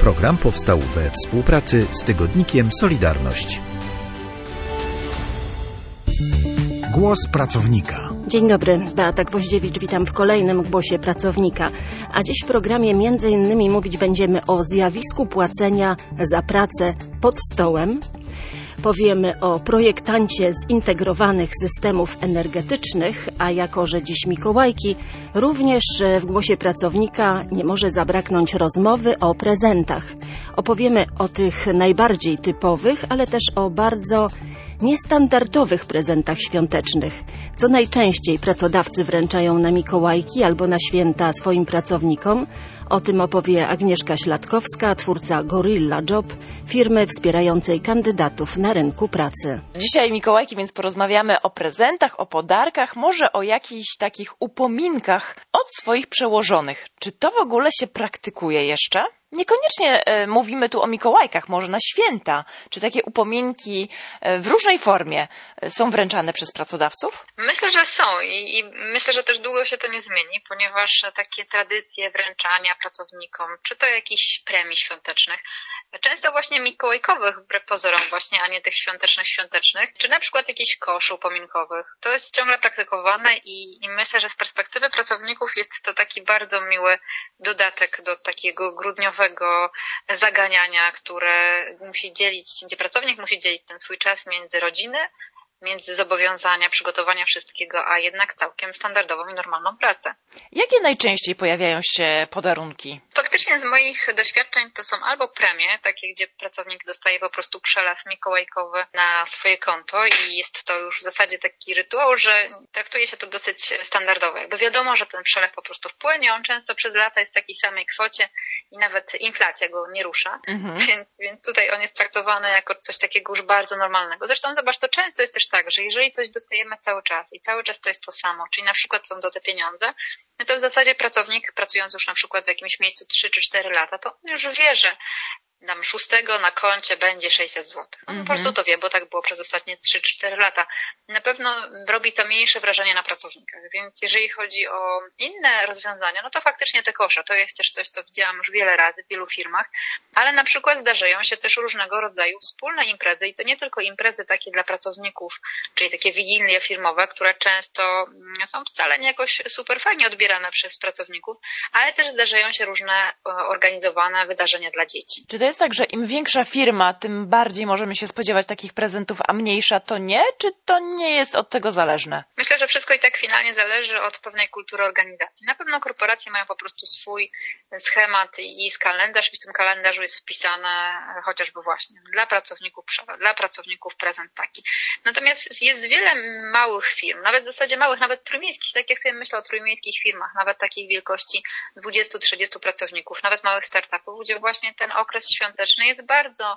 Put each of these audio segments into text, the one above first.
Program powstał we współpracy z tygodnikiem Solidarność. Głos pracownika. Dzień dobry, Beata Gwoździewicz, witam w kolejnym Głosie Pracownika. A dziś w programie między innymi mówić będziemy o zjawisku płacenia za pracę pod stołem. Powiemy o projektancie zintegrowanych systemów energetycznych, a jako że dziś Mikołajki, również w Głosie Pracownika nie może zabraknąć rozmowy o prezentach. Opowiemy o tych najbardziej typowych, ale też o bardzo niestandardowych prezentach świątecznych. Co najczęściej pracodawcy wręczają na Mikołajki albo na święta swoim pracownikom. O tym opowie Agnieszka Śladkowska, twórca Gorilla Job, firmy wspierającej kandydatów na rynku pracy. Dzisiaj Mikołajki, więc porozmawiamy o prezentach, o podarkach, może o jakichś takich upominkach od swoich przełożonych. Czy to w ogóle się praktykuje jeszcze? Niekoniecznie mówimy tu o Mikołajkach, może na święta. Czy takie upominki w różnej formie są wręczane przez pracodawców? Myślę, że są i myślę, że też długo się to nie zmieni, ponieważ takie tradycje wręczania pracownikom, czy to jakichś premii świątecznych, często właśnie mikołajkowych, wbrew pozorom właśnie, a nie tych świątecznych, czy na przykład jakichś koszy upominkowych. To jest ciągle praktykowane i myślę, że z perspektywy pracowników jest to taki bardzo miły dodatek do takiego grudniowego zaganiania, gdzie pracownik musi dzielić ten swój czas między rodziny, między zobowiązania, przygotowania wszystkiego, a jednak całkiem standardową i normalną pracę. Jakie najczęściej pojawiają się podarunki? Faktycznie z moich doświadczeń to są albo premie, takie gdzie pracownik dostaje po prostu przelew mikołajkowy na swoje konto i jest to już w zasadzie taki rytuał, że traktuje się to dosyć standardowo. Jakby wiadomo, że ten przelew po prostu wpłynie, on często przez lata jest w takiej samej kwocie i nawet inflacja go nie rusza, więc tutaj on jest traktowany jako coś takiego już bardzo normalnego. Zresztą zobacz, to często jest też tak, że jeżeli coś dostajemy cały czas i cały czas to jest to samo, czyli na przykład są to te pieniądze, no to w zasadzie pracownik pracując już na przykład w jakimś miejscu 3 czy 4 lata, to on już wie, że tam 6 na koncie będzie 600 zł. On po prostu to wie, bo tak było przez ostatnie 3 czy 4 lata. Na pewno robi to mniejsze wrażenie na pracownikach, więc jeżeli chodzi o inne rozwiązania, no to faktycznie te kosze, to jest też coś, co widziałam już wiele razy w wielu firmach, ale na przykład zdarzają się też różnego rodzaju wspólne imprezy i to nie tylko imprezy takie dla pracowników, czyli takie wigilie firmowe, które często są wcale nie jakoś super fajnie odbierane przez pracowników, ale też zdarzają się różne organizowane wydarzenia dla dzieci. Czy to jest tak, że im większa firma, tym bardziej możemy się spodziewać takich prezentów, a mniejsza to nie? Czy to nie jest od tego zależne? Myślę, że wszystko i tak finalnie zależy od pewnej kultury organizacji. Na pewno korporacje mają po prostu swój schemat i kalendarz i w tym kalendarzu jest wpisane chociażby właśnie dla pracowników przelew, dla pracowników prezent taki. Natomiast jest wiele małych firm, nawet w zasadzie małych, nawet trójmiejskich, tak jak sobie myślę o trójmiejskich firmach, nawet takiej wielkości 20-30 pracowników, nawet małych startupów, gdzie właśnie ten okres świąteczny jest bardzo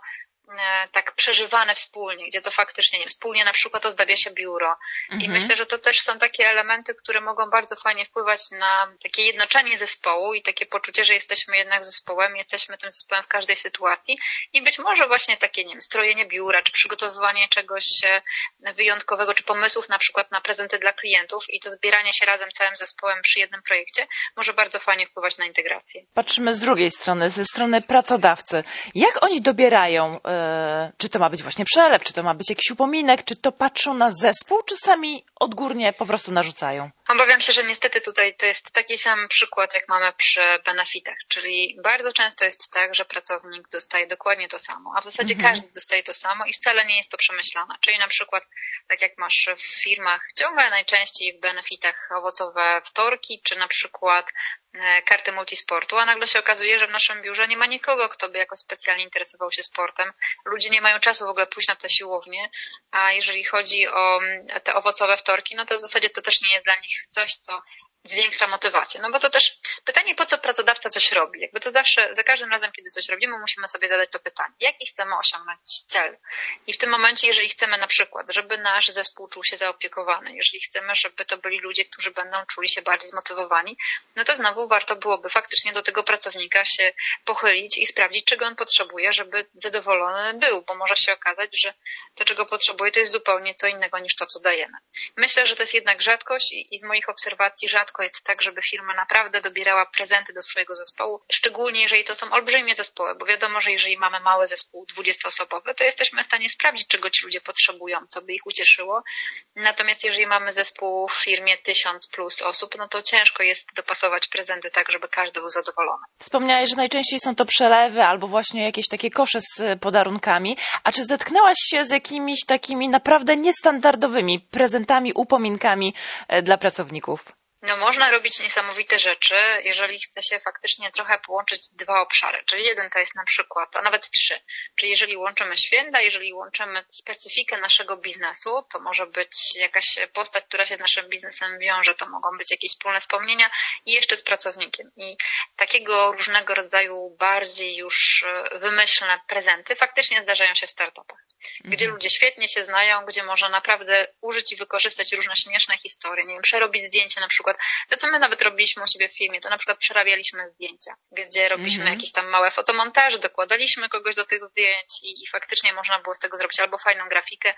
tak przeżywane wspólnie, gdzie to faktycznie, nie wiem, wspólnie na przykład ozdabia się biuro. I myślę, że to też są takie elementy, które mogą bardzo fajnie wpływać na takie jednoczenie zespołu i takie poczucie, że jesteśmy jednak zespołem, jesteśmy tym zespołem w każdej sytuacji i być może właśnie takie, nie wiem, strojenie biura, czy przygotowywanie czegoś wyjątkowego, czy pomysłów na przykład na prezenty dla klientów i to zbieranie się razem całym zespołem przy jednym projekcie może bardzo fajnie wpływać na integrację. Patrzymy z drugiej strony, ze strony pracodawcy. Jak oni dobierają czy to ma być właśnie przelew, czy to ma być jakiś upominek, czy to patrzą na zespół, czy sami odgórnie po prostu narzucają? Obawiam się, że niestety tutaj to jest taki sam przykład, jak mamy przy benefitach, czyli bardzo często jest tak, że pracownik dostaje dokładnie to samo, a w zasadzie każdy dostaje to samo i wcale nie jest to przemyślane. Czyli na przykład, tak jak masz w firmach, ciągle najczęściej w benefitach owocowe wtorki, czy na przykład karty multisportu, a nagle się okazuje, że w naszym biurze nie ma nikogo, kto by jakoś specjalnie interesował się sportem. Ludzie nie mają czasu w ogóle pójść na tę siłownię, a jeżeli chodzi o te owocowe wtorki, no to w zasadzie to też nie jest dla nich coś, co zwiększa motywację. No bo to też pytanie, po co pracodawca coś robi? Jakby to zawsze, za każdym razem, kiedy coś robimy, musimy sobie zadać to pytanie. Jaki chcemy osiągnąć cel? I w tym momencie, jeżeli chcemy na przykład, żeby nasz zespół czuł się zaopiekowany, jeżeli chcemy, żeby to byli ludzie, którzy będą czuli się bardziej zmotywowani, no to znowu warto byłoby faktycznie do tego pracownika się pochylić i sprawdzić, czego on potrzebuje, żeby zadowolony był, bo może się okazać, że to, czego potrzebuje, to jest zupełnie co innego niż to, co dajemy. Myślę, że to jest jednak rzadkość i z moich obserwacji rzadko rzadko jest tak, żeby firma naprawdę dobierała prezenty do swojego zespołu, szczególnie jeżeli to są olbrzymie zespoły, bo wiadomo, że jeżeli mamy mały zespół 20-osobowy, to jesteśmy w stanie sprawdzić, czego ci ludzie potrzebują, co by ich ucieszyło. Natomiast jeżeli mamy zespół w firmie 1000 plus osób, no to ciężko jest dopasować prezenty tak, żeby każdy był zadowolony. Wspomniałeś, że najczęściej są to przelewy albo właśnie jakieś takie kosze z podarunkami. A czy zetknęłaś się z jakimiś takimi naprawdę niestandardowymi prezentami, upominkami dla pracowników? No można robić niesamowite rzeczy, jeżeli chce się faktycznie trochę połączyć dwa obszary. Czyli jeden to jest na przykład, a nawet 3. Czyli jeżeli łączymy święta, jeżeli łączymy specyfikę naszego biznesu, to może być jakaś postać, która się z naszym biznesem wiąże, to mogą być jakieś wspólne wspomnienia i jeszcze z pracownikiem. I takiego różnego rodzaju bardziej już wymyślne prezenty faktycznie zdarzają się w startupach, gdzie ludzie świetnie się znają, gdzie można naprawdę użyć i wykorzystać różne śmieszne historie, nie wiem, przerobić zdjęcie na przykład. To, co my nawet robiliśmy u siebie w firmie, to na przykład przerabialiśmy zdjęcia, gdzie robiliśmy jakieś tam małe fotomontaże, dokładaliśmy kogoś do tych zdjęć i faktycznie można było z tego zrobić albo fajną grafikę,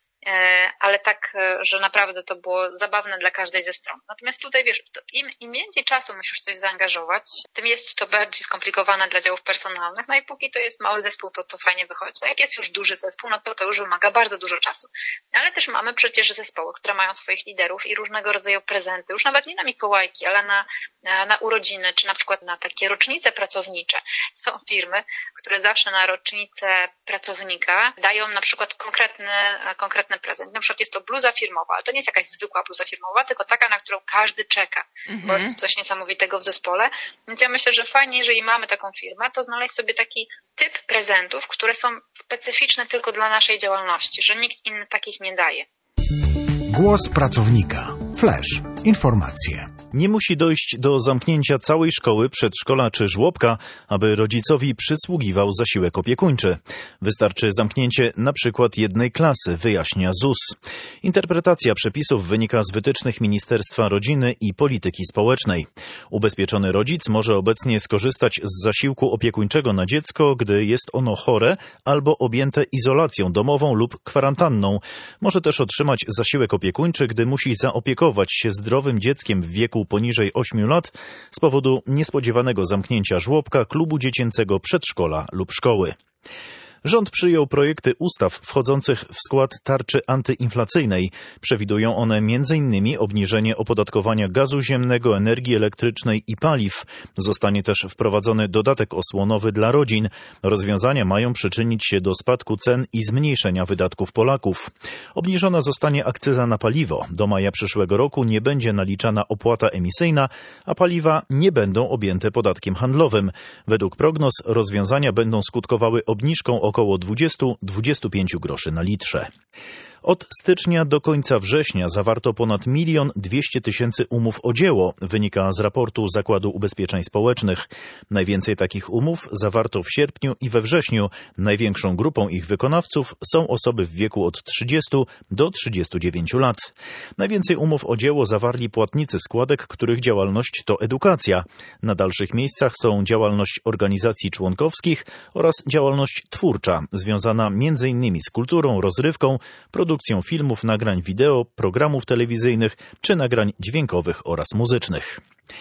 ale tak, że naprawdę to było zabawne dla każdej ze stron. Natomiast tutaj wiesz, im więcej czasu musisz coś zaangażować, tym jest to bardziej skomplikowane dla działów personalnych, no i póki to jest mały zespół, to fajnie wychodzi. No jak jest już duży zespół, no to już wymaga bardzo dużo czasu. Ale też mamy przecież zespoły, które mają swoich liderów i różnego rodzaju prezenty, już nawet nie na Mikołajki, ale na urodziny, czy na przykład na takie rocznice pracownicze. Są firmy, które zawsze na rocznicę pracownika dają na przykład konkretny prezent. Na przykład jest to bluza firmowa, ale to nie jest jakaś zwykła bluza firmowa, tylko taka, na którą każdy czeka, bo jest coś niesamowitego w zespole. Więc ja myślę, że fajnie, jeżeli mamy taką firmę, to znaleźć sobie taki typ prezentów, które są specyficzne tylko dla naszej działalności, że nikt inny takich nie daje. Głos pracownika. Flash. Informacje. Nie musi dojść do zamknięcia całej szkoły, przedszkola czy żłobka, aby rodzicowi przysługiwał zasiłek opiekuńczy. Wystarczy zamknięcie na przykład jednej klasy, wyjaśnia ZUS. Interpretacja przepisów wynika z wytycznych Ministerstwa Rodziny i Polityki Społecznej. Ubezpieczony rodzic może obecnie skorzystać z zasiłku opiekuńczego na dziecko, gdy jest ono chore albo objęte izolacją domową lub kwarantanną. Może też otrzymać zasiłek opiekuńczy, gdy musi zaopiekować się zdrowym dzieckiem w wieku poniżej 8 lat z powodu niespodziewanego zamknięcia żłobka, klubu dziecięcego, przedszkola lub szkoły. Rząd przyjął projekty ustaw wchodzących w skład tarczy antyinflacyjnej. Przewidują one m.in. obniżenie opodatkowania gazu ziemnego, energii elektrycznej i paliw. Zostanie też wprowadzony dodatek osłonowy dla rodzin. Rozwiązania mają przyczynić się do spadku cen i zmniejszenia wydatków Polaków. Obniżona zostanie akcyza na paliwo. Do maja przyszłego roku nie będzie naliczana opłata emisyjna, a paliwa nie będą objęte podatkiem handlowym. Według prognoz rozwiązania będą skutkowały obniżką około 20-25 groszy na litrze. Od stycznia do końca września zawarto ponad 1 200 000 umów o dzieło, wynika z raportu Zakładu Ubezpieczeń Społecznych. Najwięcej takich umów zawarto w sierpniu i we wrześniu. Największą grupą ich wykonawców są osoby w wieku od 30 do 39 lat. Najwięcej umów o dzieło zawarli płatnicy składek, których działalność to edukacja. Na dalszych miejscach są działalność organizacji członkowskich oraz działalność twórcza, związana m.in. z kulturą, rozrywką, produkcją filmów, nagrań wideo, programów telewizyjnych czy nagrań dźwiękowych oraz muzycznych.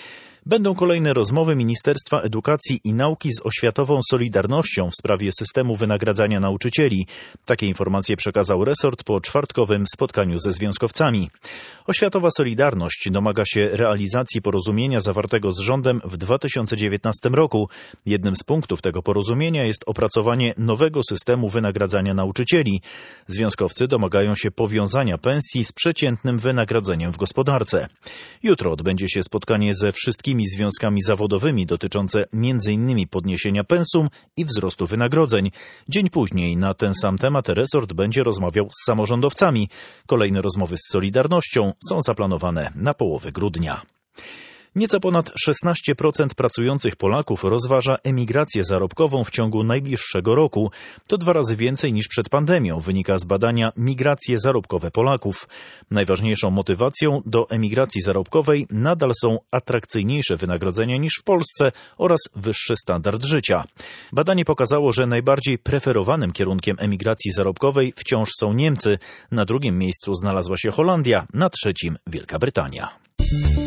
Będą kolejne rozmowy Ministerstwa Edukacji i Nauki z Oświatową Solidarnością w sprawie systemu wynagradzania nauczycieli. Takie informacje przekazał resort po czwartkowym spotkaniu ze związkowcami. Oświatowa Solidarność domaga się realizacji porozumienia zawartego z rządem w 2019 roku. Jednym z punktów tego porozumienia jest opracowanie nowego systemu wynagradzania nauczycieli. Związkowcy domagają się powiązania pensji z przeciętnym wynagrodzeniem w gospodarce. Jutro odbędzie się spotkanie ze wszystkimi związkami zawodowymi dotyczące m.in. podniesienia pensum i wzrostu wynagrodzeń. Dzień później na ten sam temat resort będzie rozmawiał z samorządowcami. Kolejne rozmowy z Solidarnością są zaplanowane na połowę grudnia. Nieco ponad 16% pracujących Polaków rozważa emigrację zarobkową w ciągu najbliższego roku. To 2 razy więcej niż przed pandemią, wynika z badania Migracje zarobkowe Polaków. Najważniejszą motywacją do emigracji zarobkowej nadal są atrakcyjniejsze wynagrodzenia niż w Polsce oraz wyższy standard życia. Badanie pokazało, że najbardziej preferowanym kierunkiem emigracji zarobkowej wciąż są Niemcy. Na drugim miejscu znalazła się Holandia, na trzecim Wielka Brytania.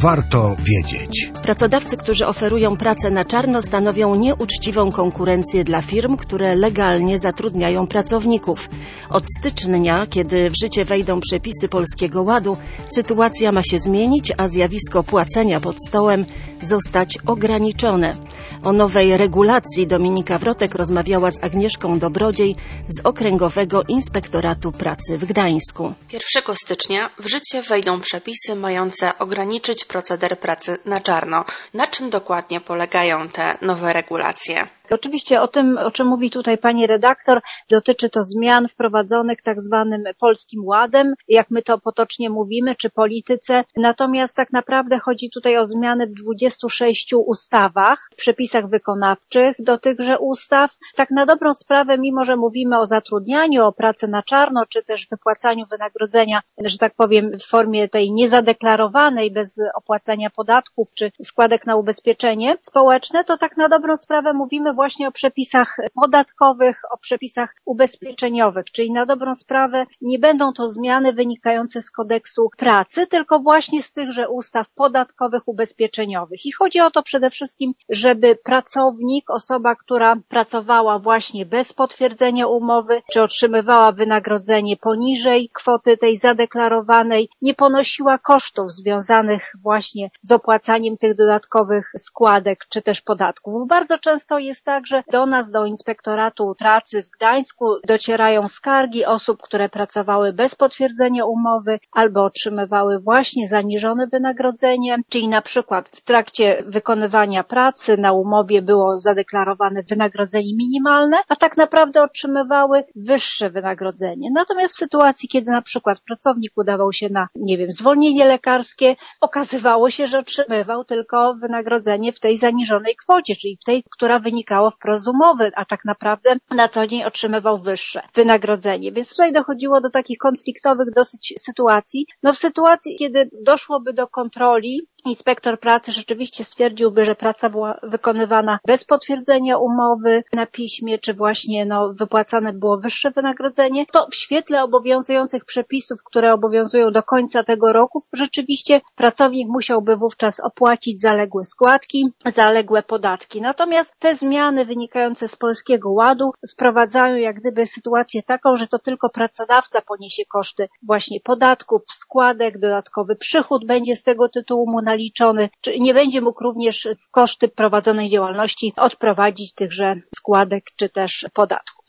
warto wiedzieć. Pracodawcy, którzy oferują pracę na czarno, stanowią nieuczciwą konkurencję dla firm, które legalnie zatrudniają pracowników. Od stycznia, kiedy w życie wejdą przepisy Polskiego Ładu, sytuacja ma się zmienić, a zjawisko płacenia pod stołem zostać ograniczone. O nowej regulacji Dominika Wrotek rozmawiała z Agnieszką Dobrodziej z Okręgowego Inspektoratu Pracy w Gdańsku. 1 stycznia w życie wejdą przepisy mające ograniczyć proceder pracy na czarno. Na czym dokładnie polegają te nowe regulacje? Oczywiście o tym, o czym mówi tutaj pani redaktor, dotyczy to zmian wprowadzonych tak zwanym Polskim Ładem, jak my to potocznie mówimy, czy polityce. Natomiast tak naprawdę chodzi tutaj o zmiany w 26 ustawach, przepisach wykonawczych do tychże ustaw. Tak na dobrą sprawę, mimo że mówimy o zatrudnianiu, o pracy na czarno, czy też wypłacaniu wynagrodzenia, że tak powiem, w formie tej niezadeklarowanej, bez opłacania podatków, czy składek na ubezpieczenie społeczne, to tak na dobrą sprawę mówimy właśnie o przepisach podatkowych, o przepisach ubezpieczeniowych, czyli na dobrą sprawę nie będą to zmiany wynikające z kodeksu pracy, tylko właśnie z tychże ustaw podatkowych, ubezpieczeniowych. I chodzi o to przede wszystkim, żeby pracownik, osoba, która pracowała właśnie bez potwierdzenia umowy, czy otrzymywała wynagrodzenie poniżej kwoty tej zadeklarowanej, nie ponosiła kosztów związanych właśnie z opłacaniem tych dodatkowych składek, czy też podatków. Bardzo często jest tak, że do nas, do Inspektoratu Pracy w Gdańsku docierają skargi osób, które pracowały bez potwierdzenia umowy albo otrzymywały właśnie zaniżone wynagrodzenie, czyli na przykład w trakcie wykonywania pracy na umowie było zadeklarowane wynagrodzenie minimalne, a tak naprawdę otrzymywały wyższe wynagrodzenie. Natomiast w sytuacji, kiedy na przykład pracownik udawał się na, zwolnienie lekarskie, okazywało się, że otrzymywał tylko wynagrodzenie w tej zaniżonej kwocie, czyli w tej, która wynikało wprost z umowy, a tak naprawdę na co dzień otrzymywał wyższe wynagrodzenie. Więc tutaj dochodziło do takich konfliktowych dosyć sytuacji. W sytuacji, kiedy doszłoby do kontroli, inspektor pracy rzeczywiście stwierdziłby, że praca była wykonywana bez potwierdzenia umowy na piśmie, czy właśnie wypłacane było wyższe wynagrodzenie, to w świetle obowiązujących przepisów, które obowiązują do końca tego roku, rzeczywiście pracownik musiałby wówczas opłacić zaległe składki, zaległe podatki. Natomiast te zmiany wynikające z Polskiego Ładu wprowadzają jak gdyby sytuację taką, że to tylko pracodawca poniesie koszty właśnie podatków, składek, dodatkowy przychód będzie z tego tytułu mu naliczony, czy nie będzie mógł również koszty prowadzonej działalności odprowadzić tychże składek czy też podatków.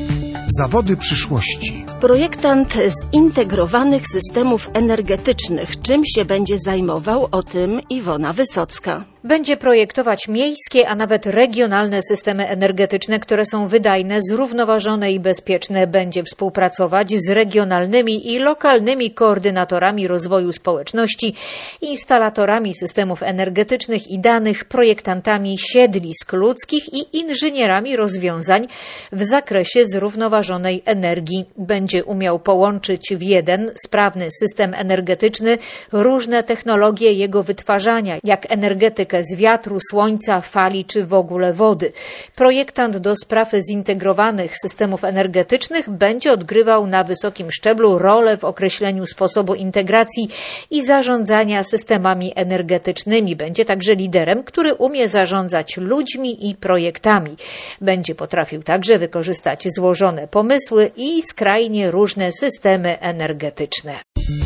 Zawody przyszłości. Projektant zintegrowanych systemów energetycznych. Czym się będzie zajmował? O tym Iwona Wysocka. Będzie projektować miejskie, a nawet regionalne systemy energetyczne, które są wydajne, zrównoważone i bezpieczne. Będzie współpracować z regionalnymi i lokalnymi koordynatorami rozwoju społeczności, instalatorami systemów energetycznych i danych, projektantami siedlisk ludzkich i inżynierami rozwiązań w zakresie zrównoważonej energii. Będzie umiał połączyć w jeden sprawny system energetyczny różne technologie jego wytwarzania, jak energetykę z wiatru, słońca, fali czy w ogóle wody. Projektant do spraw zintegrowanych systemów energetycznych będzie odgrywał na wysokim szczeblu rolę w określeniu sposobu integracji i zarządzania systemami energetycznymi. Będzie także liderem, który umie zarządzać ludźmi i projektami. Będzie potrafił także wykorzystać złożone pomysły i skrajnie różne systemy energetyczne.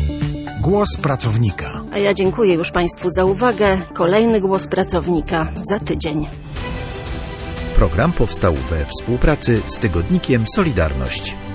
Głos pracownika. A ja dziękuję już Państwu za uwagę. Kolejny Głos Pracownika za tydzień. Program powstał we współpracy z tygodnikiem Solidarność.